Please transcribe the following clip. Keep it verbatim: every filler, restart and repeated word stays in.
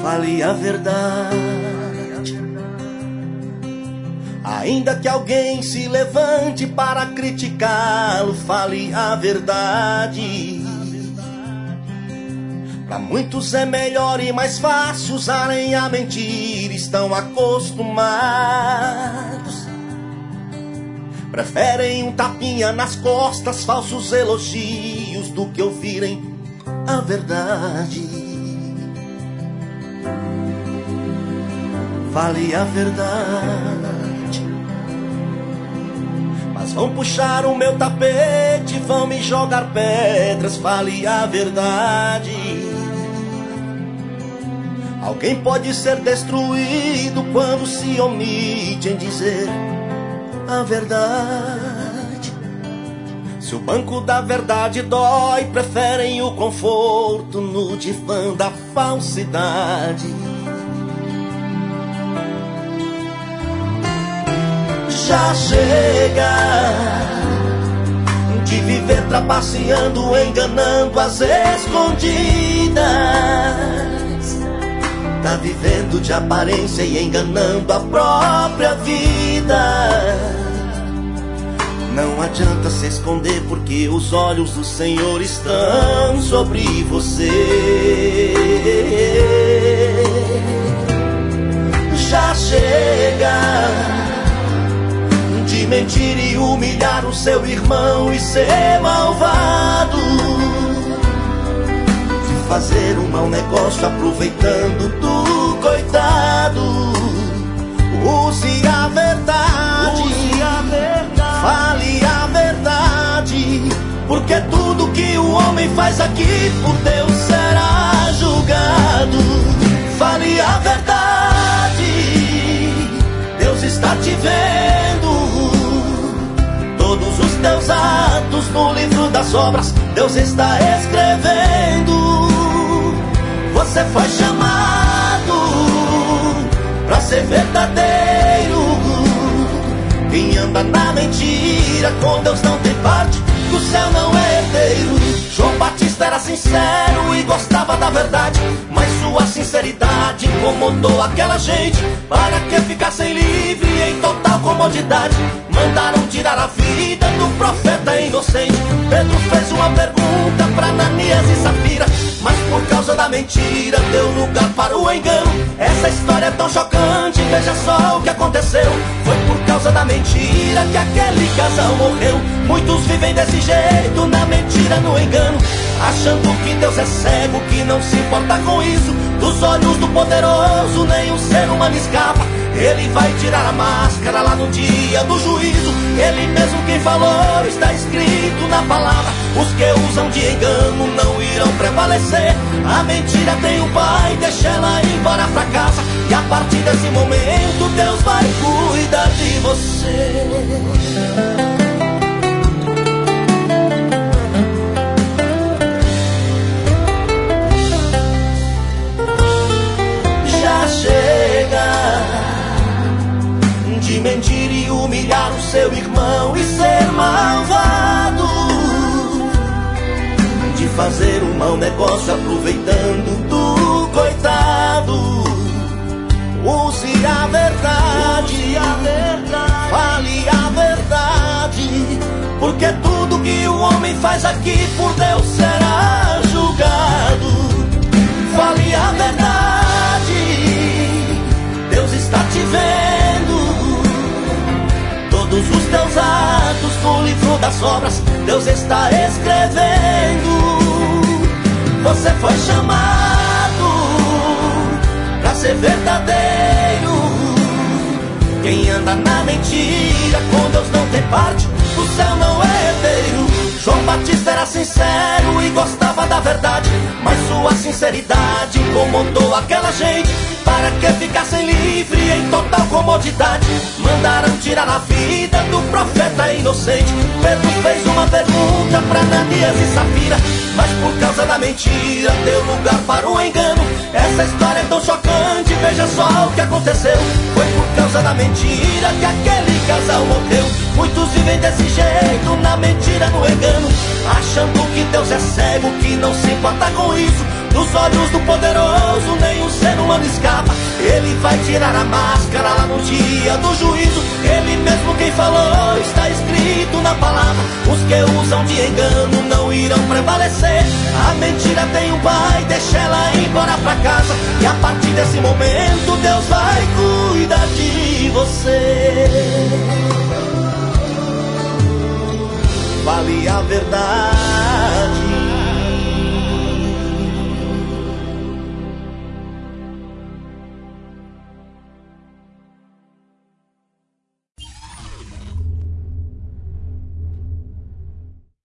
fale a verdade. Ainda que alguém se levante para criticá-lo, fale a verdade. Para muitos é melhor e mais fácil usarem a mentira, estão acostumados. Preferem um tapinha nas costas, falsos elogios, do que ouvirem a verdade. Fale a verdade. Mas vão puxar o meu tapete, vão me jogar pedras, fale a verdade. Alguém pode ser destruído quando se omite em dizer a verdade. Se o banco da verdade dói, preferem o conforto no divã da falsidade. Já chega de viver trapaceando, enganando as escondidas. Tá vivendo de aparência e enganando a própria vida. Não adianta se esconder, porque os olhos do Senhor estão sobre você. Já chega de mentir e humilhar o seu irmão e ser malvado, de fazer um mau negócio aproveitando do coitado. Use a verdade, use a verdade, fale a verdade, porque tudo que o homem faz aqui por Deus será julgado. Fale a verdade, Deus está te vendo. Todos os teus atos no livro das obras Deus está escrevendo. Você foi chamado pra ser verdadeiro. Quem anda na mentira com Deus não tem parte, do céu não é herdeiro. João Batista era sincero e gostava da verdade, mas sua sinceridade incomodou aquela gente. Para que ficassem livres em total comodidade, mandaram tirar a vida do profeta inocente. Pedro fez uma pergunta para Ananias e Safira, mas por causa da mentira deu lugar para o engano. Essa história é tão chocante, veja só o que aconteceu. Foi por causa da mentira que aquele casal morreu. Muitos vivem desse jeito, na mentira, no engano, achando que Deus é cego, que não se importa com isso. Dos olhos do poderoso nenhum ser humano escapa. Ele vai tirar a máscara lá no dia do juízo. Ele mesmo quem falou, está escrito na palavra. Os que usam de engano não irão prevalecer. A mentira tem um pai, deixa ela ir embora pra casa, e a partir desse momento Deus vai cuidar de você. Já chega de mentir e humilhar o seu irmão e ser malvado, de fazer um mau negócio aproveitando do coitado. Use a verdade, use a verdade, fale a verdade, porque tudo que o homem faz aqui por Deus será julgado. Fale a verdade, Deus está te vendo. Todos os teus atos no livro das obras Deus está escrevendo. Você foi chamado pra ser verdadeiro. Quem anda na mentira com Deus não tem parte, do céu não é herdeiro. João Batista era sincero e gostava da verdade, mas sua sinceridade incomodou aquela gente. Para que ficassem livres em total comodidade, mandaram tirar a vida do profeta inocente. Pedro fez uma pergunta para Ananias e Safira, mas por causa da mentira deu lugar para o engano. Essa história é tão chocante, veja só o que aconteceu. Foi por causa causa da mentira que aquele casal morreu. Muitos vivem desse jeito, na mentira, no engano, achando que Deus é cego, que não se importa com isso. Dos olhos do poderoso nenhum ser humano escapa. Ele vai tirar a máscara lá no dia do juízo. Ele mesmo quem falou, está escrito na palavra. Os que usam de engano não irão prevalecer. A mentira tem um pai, deixa ela ir embora pra casa. E a partir desse momento Deus vai cuidar de você. Fale a verdade.